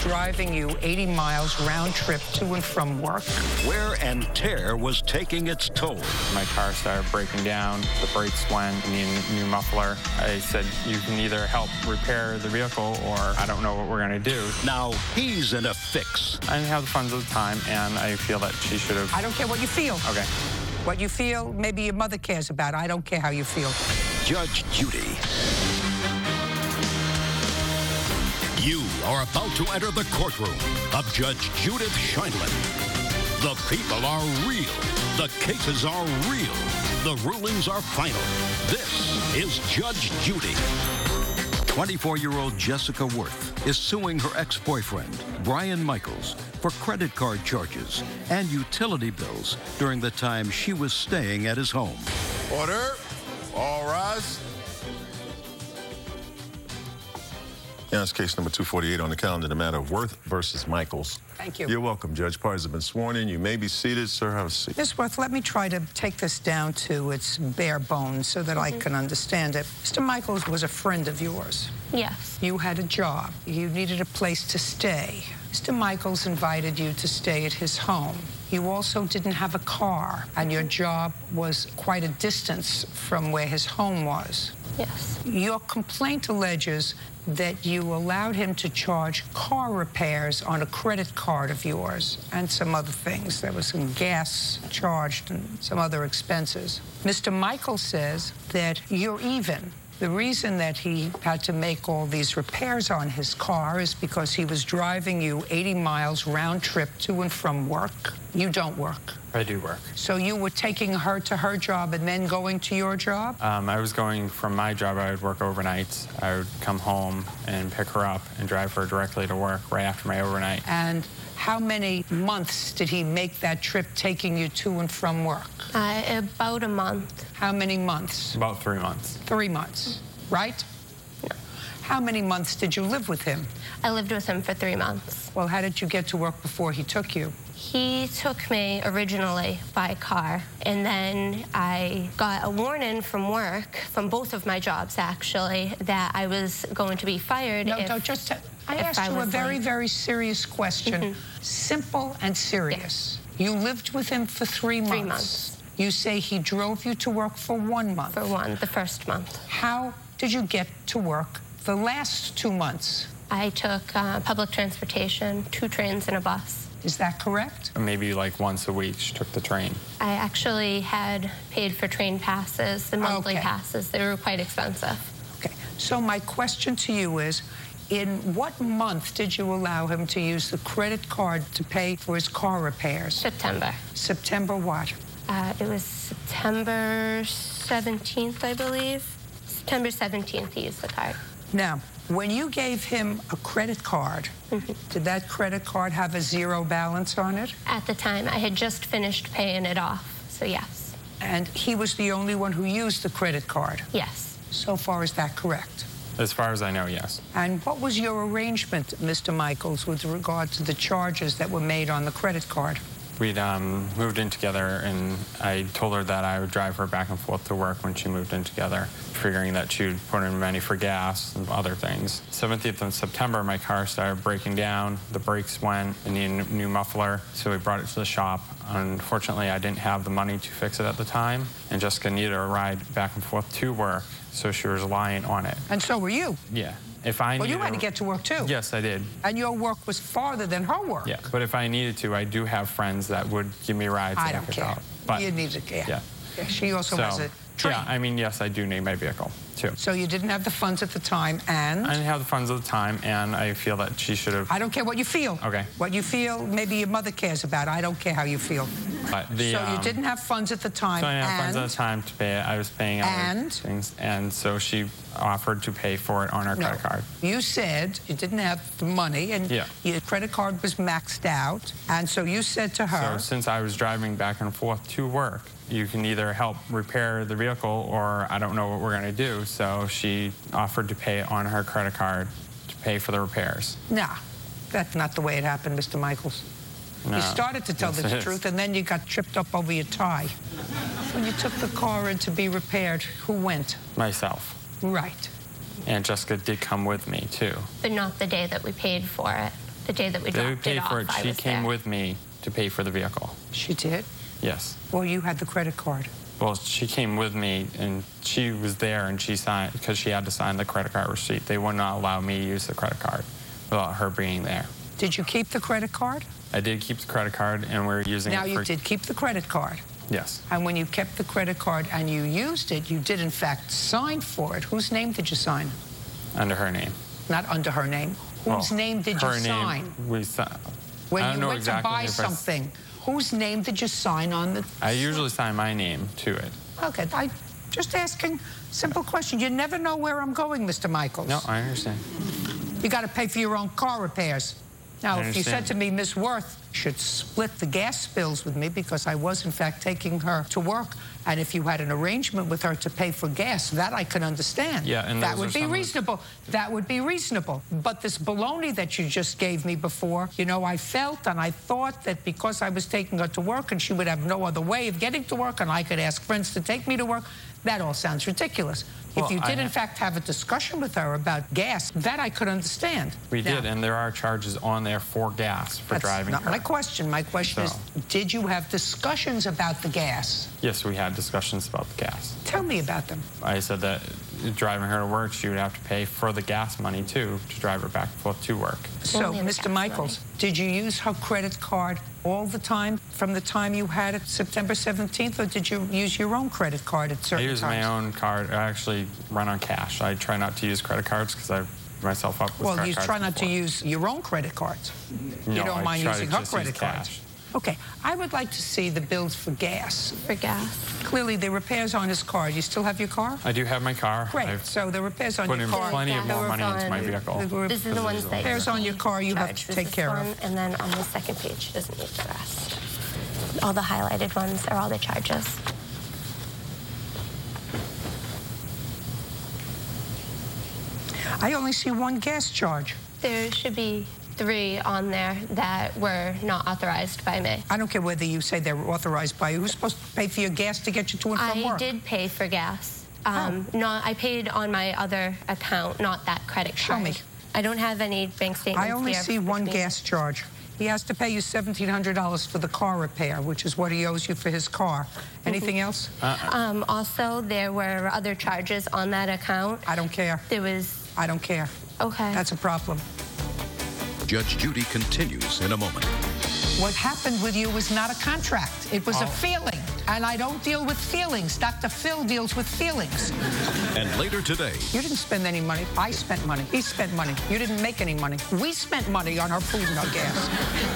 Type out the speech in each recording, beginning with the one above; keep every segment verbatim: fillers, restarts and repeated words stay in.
driving you eighty miles round trip to and from work. Wear and tear was taking its toll. My car started breaking down, the brakes went, I need a new muffler. I said, you can either help repair the vehicle or I don't know what we're gonna do. Now he's in a fix. I didn't have the funds at the time, and I feel that she should have. I don't care what you feel. Okay. What you feel, maybe your mother cares about. I don't care how you feel. Judge Judy. You are about to enter the courtroom of Judge Judith Sheindlin. The people are real. The cases are real. The rulings are final. This is Judge Judy. twenty-four-year-old Jessica Worth is suing her ex-boyfriend, Brian Michaels, for credit card charges and utility bills during the time she was staying at his home. Order. All rise. Yeah, it's case number two forty-eight on the calendar, the matter of Worth versus Michaels. Thank you. You're welcome, Judge. Parties have been sworn in. You may be seated. Sir, have a seat. Miz Worth, let me try to take this down to its bare bones so that mm-hmm. I can understand it. Mister Michaels was a friend of yours. Yes. You had a job. You needed a place to stay. Mister Michaels invited you to stay at his home. You also didn't have a car, and your job was quite a distance from where his home was. Yes. Your complaint alleges that you allowed him to charge car repairs on a credit card of yours and some other things. There was some gas charged and some other expenses. Mister Michael says that you're even. The reason that he had to make all these repairs on his car is because he was driving you eighty miles round trip to and from work. You don't work. I do work. So you were taking her to her job and then going to your job? Um, I was going from my job. I would work overnights. I would come home and pick her up and drive her directly to work right after my overnight. And how many months did he make that trip taking you to and from work? Uh, about a month. How many months? About three months. Three months, right? Yeah. How many months did you live with him? I lived with him for three months. Well, how did you get to work before he took you? He took me originally by car, and then I got a warning from work, from both of my jobs actually, that I was going to be fired. No, if, don't just. I asked I you a very, late. very serious question. Mm-hmm. Simple and serious. Yeah. You lived with him for three months. Three months. You say he drove you to work for one month. For one, the first month. How did you get to work the last two months? I took uh, public transportation, two trains and a bus. Is that correct? Maybe like once a week she took the train. I actually had paid for train passes, the monthly okay. passes. They were quite expensive. Okay, so my question to you is, in what month did you allow him to use the credit card to pay for his car repairs? September. September what? Uh, it was September seventeenth, I believe. September seventeenth he used the card. Now, when you gave him a credit card, mm-hmm. did that credit card have a zero balance on it? At the time, I had just finished paying it off, so yes. And he was the only one who used the credit card? Yes. So far, is that correct? As far as I know, yes. And what was your arrangement, Mister Michaels, with regard to the charges that were made on the credit card? We'd um, moved in together, and I told her that I would drive her back and forth to work when she moved in together, figuring that she would put in money for gas and other things. seventeenth of September, my car started breaking down. The brakes went. I needed a new muffler, so we brought it to the shop. Unfortunately, I didn't have the money to fix it at the time, and Jessica needed a ride back and forth to work, so she was relying on it. And so were you? Yeah. If I well, you had a, to get to work, too. Yes, I did. And your work was farther than her work. Yeah, but if I needed to, I do have friends that would give me rides. I don't care. But, you need to care. Yeah. yeah. She also so, has a train. Yeah, I mean, yes, I do need my vehicle, too. So you didn't have the funds at the time, and? I didn't have the funds at the time, and I feel that she should have... I don't care what you feel. Okay. What you feel, maybe your mother cares about. I don't care how you feel. But the, so um, you didn't have funds at the time, so I didn't have and? funds at the time to pay it. I was paying other and? things, and so she offered to pay for it on her no. credit card. You said you didn't have the money, and yeah. your credit card was maxed out, and so you said to her... So since I was driving back and forth to work, you can either help repair the vehicle or I don't know what we're going to do. So she offered to pay it on her credit card to pay for the repairs. Nah, that's not the way it happened, Mister Michaels. No. You started to tell yes, the truth, and then you got tripped up over your tie. When you took the car in to be repaired, who went? Myself. Right. And Jessica did come with me, too. But not the day that we paid for it. the day that we They dropped would pay it off. for it. I She was came there. with me to pay for the vehicle. She did? Yes. Well, you had the credit card. Well, she came with me, and she was there, and she signed, because she had to sign the credit card receipt. They would not allow me to use the credit card without her being there. Did you keep the credit card? I did keep the credit card, and we were using Now, it you for... did keep the credit card. Yes. And when you kept the credit card and you used it, you did, in fact, sign for it. Whose name did you sign? Under her name. Not under her name. Whose Well, name did you her sign? Name, we si- When I don't you know went exactly to buy if I s- something, whose name did you sign on the... I usually sign my name to it. Okay, I just asking simple question. You never know where I'm going, Mister Michaels. No, I understand. You got to pay for your own car repairs. Now, I if you said understand. to me, Miss Worth should split the gas bills with me because I was, in fact, taking her to work, and if you had an arrangement with her to pay for gas, that I could understand. Yeah, and that those would are be some of- reasonable. That would be reasonable. But this baloney that you just gave me before, you know, I felt and I thought that because I was taking her to work and she would have no other way of getting to work and I could ask friends to take me to work, that all sounds ridiculous. Well, if you I did, in ha- fact, have a discussion with her about gas, that I could understand. We Now, did, and there are charges on there for gas for that's driving not her. my question. My question So- is, did you have discussions about the gas? Yes, we had discussions about the gas. Tell me about them. I said that driving her to work, she would have to pay for the gas money, too, to drive her back and forth to work. So, Only the Mister gas Michaels, did you use her credit card all the time from the time you had it September seventeenth, or did you use your own credit card at I certain use times? my own card. I actually run on cash. I try not to use credit cards because I myself up with Well, credit you cards try not to before. use your own credit cards. you No, don't I mind try to using her just credit use cards. cash. Okay, I would like to see the bills for gas. For gas. Clearly, the repairs on his car. You still have your car? I do have my car. Great. I've so the repairs on put your in car. plenty of That more was money into my on- vehicle. The re- This is the ones that repairs on your car you have charged to was take this care one, of. And then on the second page, she doesn't need the rest. All the highlighted ones are all the charges. I only see one gas charge. There should be three on there that were not authorized by me. I don't care whether you say they're authorized by you. Who's supposed to pay for your gas to get you to and from I work? did pay for gas. Um, not, I paid on my other account, not that credit Show card. me. I don't have any bank statements I only here see with one me. gas charge. He has to pay you seventeen hundred dollars for the car repair, which is what he owes you for his car. Anything else? Um, also, there were other charges on that account. I don't care. There was, I don't care. okay. That's a problem. Judge Judy continues in a moment. What happened with you was not a contract. It was a feeling. And I don't deal with feelings. Doctor Phil deals with feelings. And later today, You didn't spend any money. I spent money. He spent money. You didn't make any money. We spent money on our food and our gas.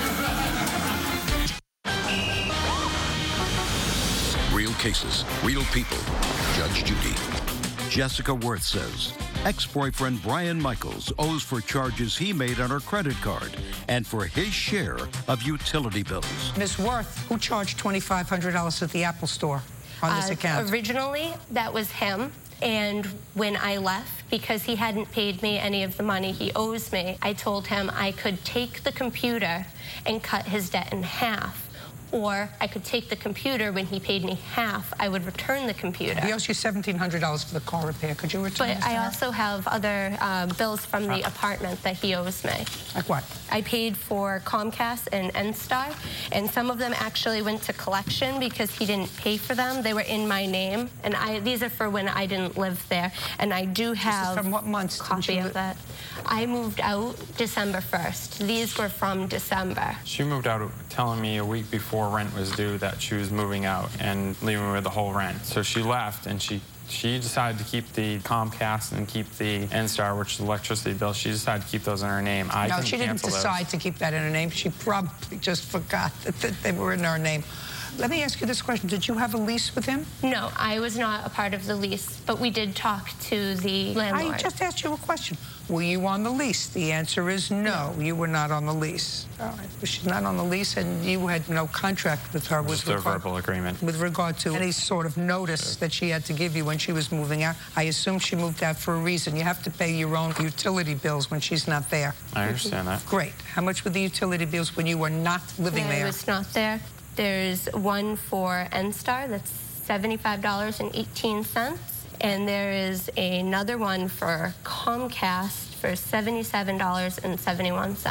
real cases, real people. Judge Judy. Jessica Worth says ex-boyfriend Brian Michaels owes for charges he made on her credit card and for his share of utility bills. Miss Worth, who charged twenty-five hundred dollars at the Apple store on this Uh, account? Originally, that was him. And when I left, because he hadn't paid me any of the money he owes me, I told him I could take the computer and cut his debt in half. Or I could take the computer when he paid me half, I would return the computer. He owes you seventeen hundred dollars for the car repair. Could you return But this to I her? also have other uh, bills from the apartment that he owes me. Like what? I paid for Comcast and N-Star, and some of them actually went to collection because he didn't pay for them. They were in my name, and I these are for when I didn't live there. And I do have from what months a didn't copy you of li- that. I moved out December first. These were from December. She moved out telling me a week before rent was due that she was moving out and leaving me with the whole rent. So she left, and she she decided to keep the Comcast and keep the N-Star, which is the electricity bill. She decided to keep those in her name. I No, couldn't she didn't cancel those. decide to keep that in her name. She probably just forgot that, that they were in her name. Let me ask you this question. Did you have a lease with him? No, I was not a part of the lease, but we did talk to the landlord. I just asked you a question. Were you on the lease? The answer is no, you were not on the lease. All right. But she's not on the lease, and you had no contract with her with Just a regard, verbal agreement. with regard to any sort of notice that she had to give you when she was moving out. I assume she moved out for a reason. You have to pay your own utility bills when she's not there. I understand that. Great. How much were the utility bills when you were not living When I there? was not there. There's one for N-Star that's seventy-five dollars and eighteen cents. And there is another one for Comcast for seventy-seven dollars and seventy-one cents.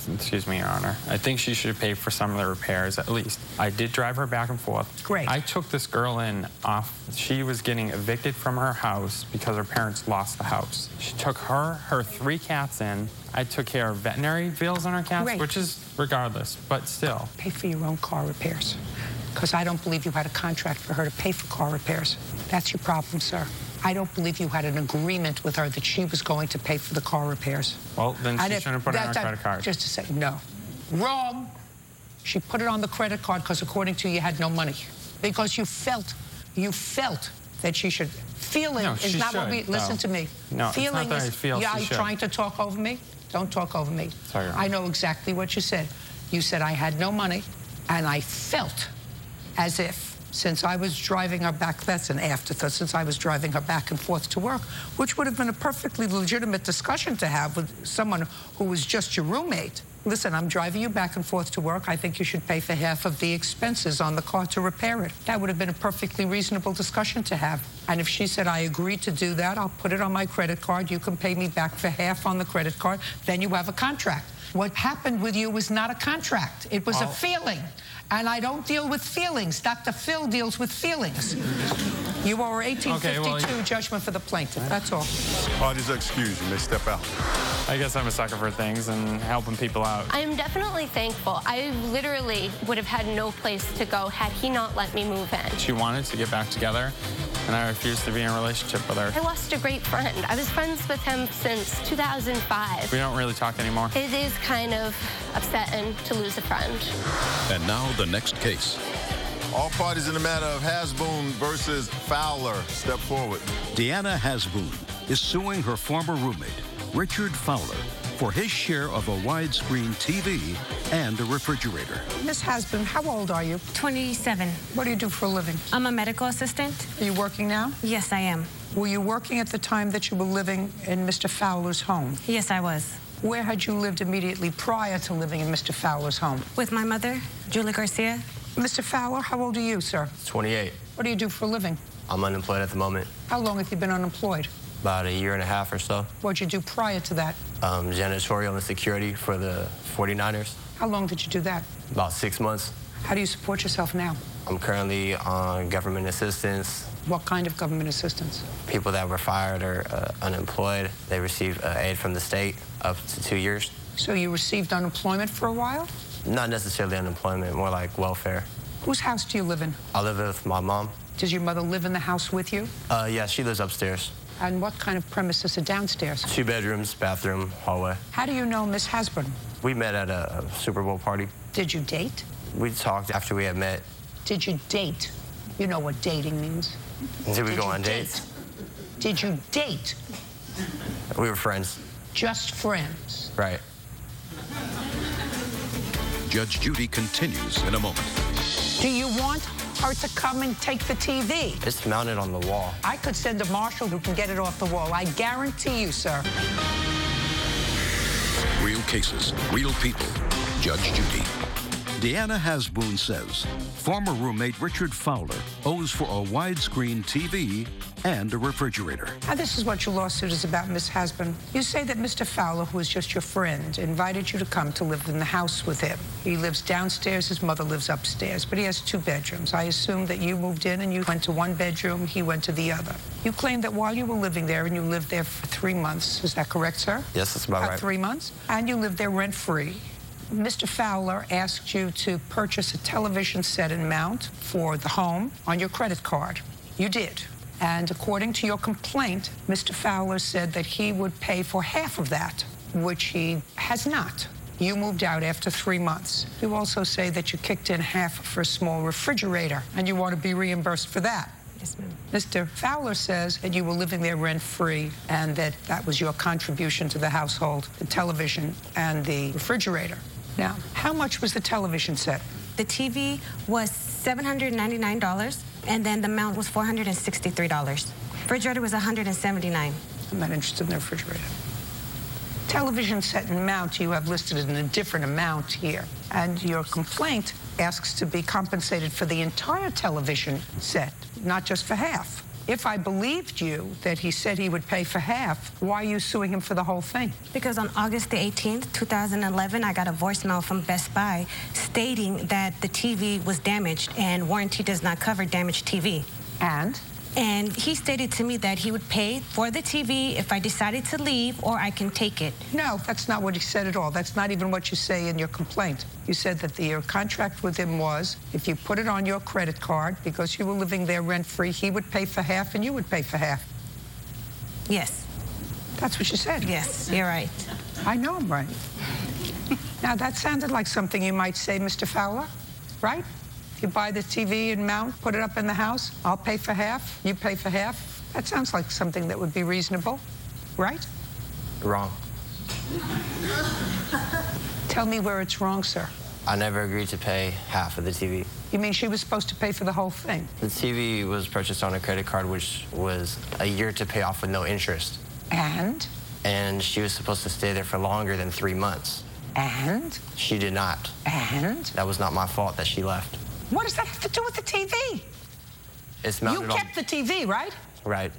excuse me, Your Honor. I think she should pay for some of the repairs, at least. I did drive her back and forth. Great. I took this girl in off, she was getting evicted from her house because her parents lost the house. She took her, her three cats in. I took care of veterinary bills on her cats, Great. which is regardless, but still. Pay for your own car repairs, because I don't believe you had a contract for her to pay for car repairs. That's your problem, sir. I don't believe you had an agreement with her that she was going to pay for the car repairs. Well, then she And if- shouldn't have put it on her that- credit card. Just to say, no. Wrong. She put it on the credit card because according to you, you had no money. Because you felt, you felt that she should. Feeling No, is she not what we, should, listen though. to me. No, it's Feeling not that is, I feel yeah, she are you should. trying to talk over me? Don't talk over me. Sorry, Your Honor. I know exactly what you said. You said I had no money, and I felt as if, since I was driving her back, that's an afterthought, since I was driving her back and forth to work, which would have been a perfectly legitimate discussion to have with someone who was just your roommate. Listen, I'm driving you back and forth to work. I think you should pay for half of the expenses on the car to repair it. That would have been a perfectly reasonable discussion to have. And if she said, I agree to do that, I'll put it on my credit card. You can pay me back for half on the credit card. Then you have a contract. What happened with you was not a contract. It was Well, a feeling. And I don't deal with feelings. Doctor Phil deals with feelings. You are eighteen fifty-two Okay, well, judgment for the plaintiff. That's all. Parties are excused. You may step out. I guess I'm a sucker for things and helping people out. I am definitely thankful. I literally would have had no place to go had he not let me move in. She wanted to get back together, and I refused to be in a relationship with her. I lost a great friend. I was friends with him since two thousand five. We don't really talk anymore. It is kind of upsetting to lose a friend. And now the next case. All parties in the matter of Hasboon versus Fowler step forward. Deanna Hasboon is suing her former roommate, Richard Fowler, for his share of a widescreen T V and a refrigerator. Miss Hasbun, how old are you? twenty-seven. What do you do for a living? I'm a medical assistant. Are you working now? Yes, I am. Were you working at the time that you were living in Mister Fowler's home? Yes, I was. Where had you lived immediately prior to living in Mister Fowler's home? With my mother, Julie Garcia. Mister Fowler, how old are you, sir? twenty-eight. What do you do for a living? I'm unemployed at the moment. How long have you been unemployed? About a year and a half or so. What'd you do prior to that? Um, janitorial and security for the forty-niners. How long did you do that? About six months. How do you support yourself now? I'm currently on government assistance. What kind of government assistance? People that were fired or uh, unemployed, they receive uh, aid from the state up to two years. So you received unemployment for a while? Not necessarily unemployment, more like welfare. Whose house do you live in? I live with my mom. Does your mother live in the house with you? Uh, yeah, she lives upstairs. And what kind of premises are downstairs? Two bedrooms, bathroom, hallway. How do you know Miss Hasbun? We met at a, a Super Bowl party. Did you date? We talked after we had met. Did you date? You know what dating means. Did we Did go you on date? dates? Did you date? We were friends. Just friends. Right. Judge Judy continues in a moment. Do you want her to come and take the T V? It's mounted on the wall. I could send a marshal who can get it off the wall. I guarantee you, sir. Real cases, real people. Judge Judy. Deanna Hasboon says former roommate Richard Fowler owes for a widescreen T V and a refrigerator. Now, this is what your lawsuit is about, Miss Hasbun. You say that Mister Fowler, who is just your friend, invited you to come to live in the house with him. He lives downstairs, his mother lives upstairs, but he has two bedrooms. I assume that you moved in and you went to one bedroom, he went to the other. You claim that while you were living there, and you lived there for three months, is that correct, sir? Yes, that's about right. Three months? And you lived there rent-free. Mister Fowler asked you to purchase a television set and mount for the home on your credit card. You did. And according to your complaint, Mister Fowler said that he would pay for half of that, which he has not. You moved out after three months. You also say that you kicked in half for a small refrigerator, and you want to be reimbursed for that. Yes, ma'am. Mister Fowler says that you were living there rent-free and that that was your contribution to the household, the television and the refrigerator. Now, how much was the television set? The T V was seven hundred ninety-nine dollars, and then the mount was four hundred sixty-three dollars. Refrigerator was one hundred seventy-nine dollars. I'm not interested in the refrigerator. Television set and mount you have listed in a different amount here, and your complaint asks to be compensated for the entire television set, not just for half. if I believed you that he said he would pay for half, why are you suing him for the whole thing? Because on August the eighteenth, two thousand eleven, I got a voicemail from Best Buy stating that the T V was damaged and warranty does not cover damaged T V. And? And he stated to me that he would pay for the T V if I decided to leave, or I can take it. No, that's not what he said at all. That's not even what you say in your complaint. You said that the, your contract with him was if you put it on your credit card, because you were living there rent-free, he would pay for half and you would pay for half. Yes. That's what you said. Yes, you're right. I know I'm right. Now, that sounded like something you might say, Mister Fowler, right? You buy the T V and mount, put it up in the house, I'll pay for half, you pay for half. That sounds like something that would be reasonable, right? Wrong. Tell me where it's wrong, sir. I never agreed to pay half of the T V. You mean she was supposed to pay for the whole thing? The T V was purchased on a credit card, which was a year to pay off with no interest. And? And she was supposed to stay there for longer than three months. And? She did not. And? That was not my fault that she left. What does that have to do with the T V? It's You mounted kept the T V, right? on... Right.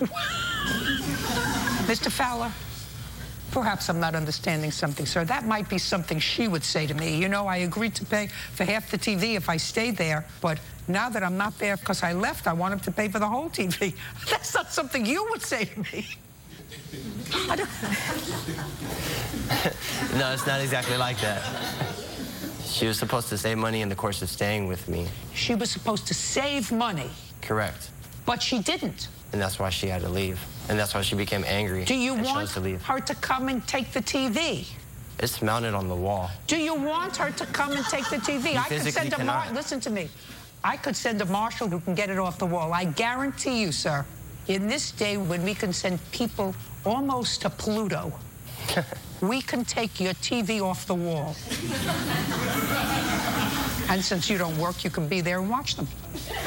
Mister Fowler, perhaps I'm not understanding something, sir. That might be something she would say to me. You know, I agreed to pay for half the T V if I stayed there, but now that I'm not there because I left, I want him to pay for the whole T V. That's not something you would say to me. I don't... No, it's not exactly like that. She was supposed to save money in the course of staying with me. She was supposed to save money. Correct. But she didn't. And that's why she had to leave. And that's why she became angry. Do you and want chose to leave. her to come and take the T V? It's mounted on the wall. Do you want her to come and take the T V? You I could physically send a mar- cannot. Listen to me. I could send a marshal who can get it off the wall. I guarantee you, sir, in this day when we can send people almost to Pluto, we can take your T V off the wall. And since you don't work, you can be there and watch them.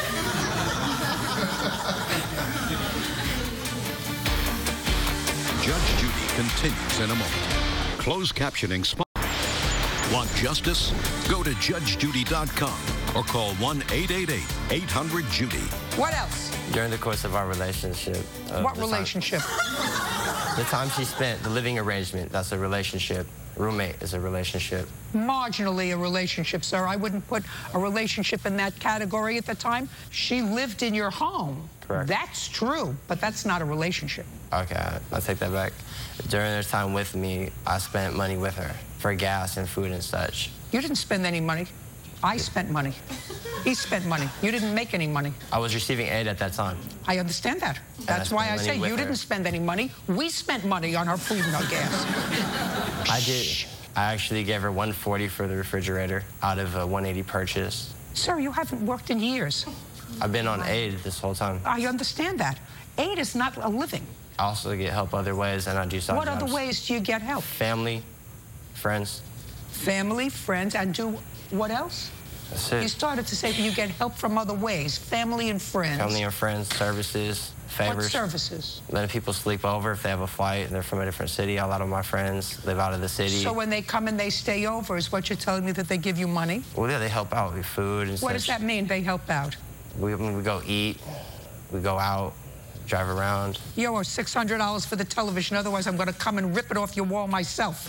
Judge Judy continues in a moment. Closed captioning spot. Want justice? Go to judge judy dot com or call one eight eight eight, eight hundred, Judy. What else? During the course of our relationship. Uh, What the time- relationship? The time she spent, the living arrangement, that's a relationship. Roommate is a relationship. Marginally a relationship, sir. I wouldn't put a relationship in that category at the time. She lived in your home. Correct. That's true, but that's not a relationship. Okay, I- I'll take that back. During their time with me, I spent money with her for gas and food and such. You didn't spend any money. I spent money. He spent money. You didn't make any money. I was receiving aid at that time. I understand that. That's I why spent I money say with you her. didn't spend any money. We spent money on our food and our gas. I did. I actually gave her one forty for the refrigerator out of a one eighty purchase. Sir, you haven't worked in years. I've been on aid this whole time. I understand that. Aid is not a living. I also get help other ways, and I do side What jobs. other ways do you get help? Family, friends. Family, friends, and do what else? That's You it. started to say that you get help from other ways, family and friends. Family and friends, services, What favors. services? Letting people sleep over if they have a flight and they're from a different city. A lot of my friends live out of the city. So when they come and they stay over, is what you're telling me that they give you money? Well, yeah, they help out with food and What such. does that mean, they help out? We, we go eat, we go out, drive around. You owe six hundred dollars for the television, otherwise I'm going to come and rip it off your wall myself.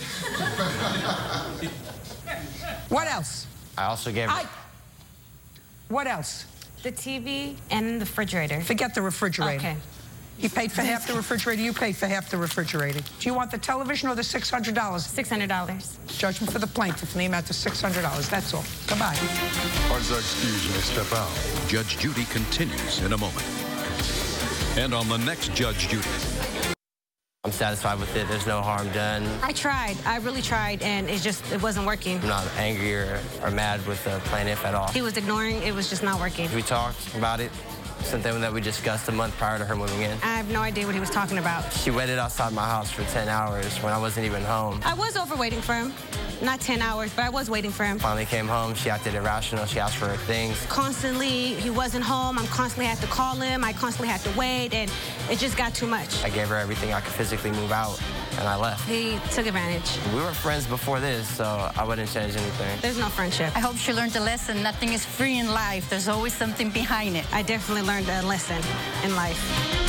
What else? I also gave I... What else? The T V and the refrigerator. Forget the refrigerator. Okay. He paid for half the refrigerator, you paid for half the refrigerator. Do you want the television or the six hundred dollars? six hundred dollars. Judgment for the plaintiff in the amount of six hundred dollars, that's all. Goodbye. Pardon, excuse me, step out. Judge Judy continues in a moment. And on the next Judge Judy. I'm satisfied with it. There's no harm done. I tried. I really tried, and it just it wasn't working. I'm not angry or, or mad with the plaintiff at all. He was ignoring. It was just not working. We talked about it. Something that we discussed a month prior to her moving in. I have no idea what he was talking about. She waited outside my house for ten hours when I wasn't even home. I was over waiting for him. Not ten hours, but I was waiting for him. Finally came home. She acted irrational. She asked for her things. Constantly, he wasn't home. I constantly had to call him. I constantly had to wait, and it just got too much. I gave her everything I could physically move out. and I left. He took advantage. We were friends before this, so I wouldn't change anything. There's no friendship. I hope she learned a lesson. Nothing is free in life. There's always something behind it. I definitely learned a lesson in life.